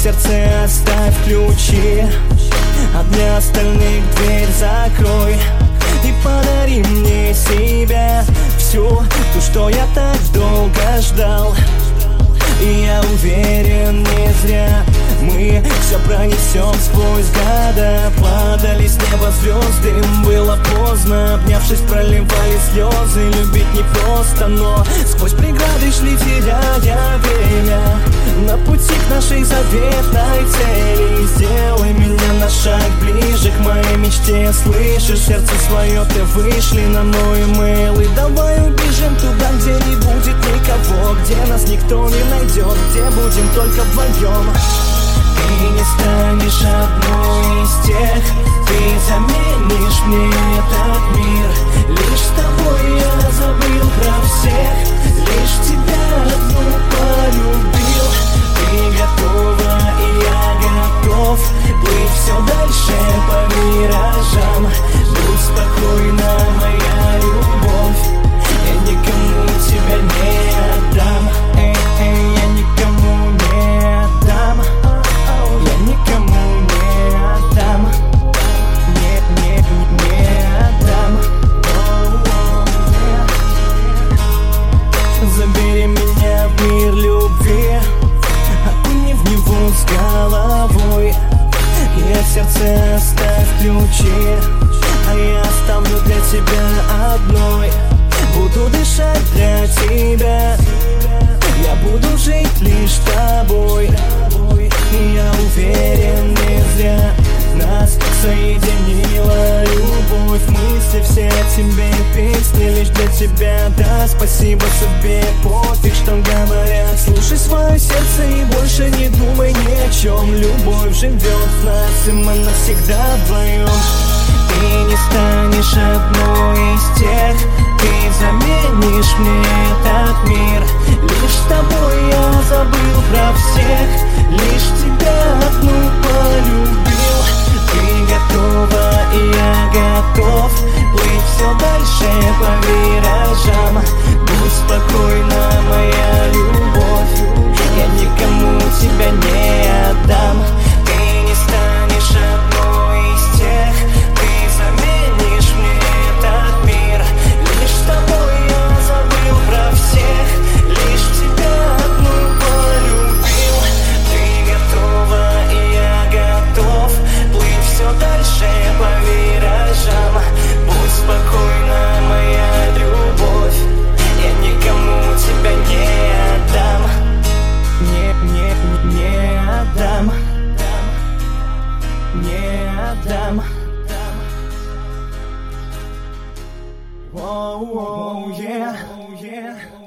сердце оставь ключи, а для остальных дверь закрой. И подари мне себя, всю ту, что я так долго ждал. И я уверен, не зря мы все пронесем сквозь года. Падали с неба звезды, было поздно. Обнявшись, проливали слезы. Любить непросто, но сквозь преграды шли, теряя время. На пути к нашей заветной цели. Сделай меня на шаг ближе к моей мечте. Слышишь, сердце свое ты вышли на мой имейл. И давай убежим туда, где не будет никого, где нас никто не найдет, где будем только вдвоем. Ты не станешь одной из тех, ты заменишь мне этот мир. Лишь с тобой я забыл про всех, лишь тебя одну полюбил. Ты готова, и я готов плыть все дальше по виражам. Будь спокойна, моя любовь, я никому тебя не отдам. Я никому не отдам. Я никому не отдам. Не отдам. Забери меня в мир любви, окуни в него с головой. И в сердце оставь ключи, а я оставлю для тебя одной. Буду дышать для тебя, я буду жить лишь тобой. И я уверен, не зря нас соединила любовь. Мысли все о тебе, песни лишь для тебя. Да, спасибо судьбе, пофиг, что говорят. Слушай свое сердце и больше не думай ни о чем. Любовь живет в нас, и мы навсегда вдвоем. Ты не станешь одной из тех, ты заменишь мне этот мир. Лишь с тобой я забыл про всех, лишь тебя одну полюбил. Ты готова, и я готов плыть все дальше по виражам. Будь спокойна, моя любовь, я никому тебя не отдам. Ты не станешь одной из тех, ты заменишь мне этот мир. Лишь с тобой я забыл про всех, лишь тебя одну полюбил. Ты готова, и я готов плыть все дальше по виражам. Будь спокойна, моя любовь, я никому тебя не отдам. Не отдам. Не отдам. Oh, yeah.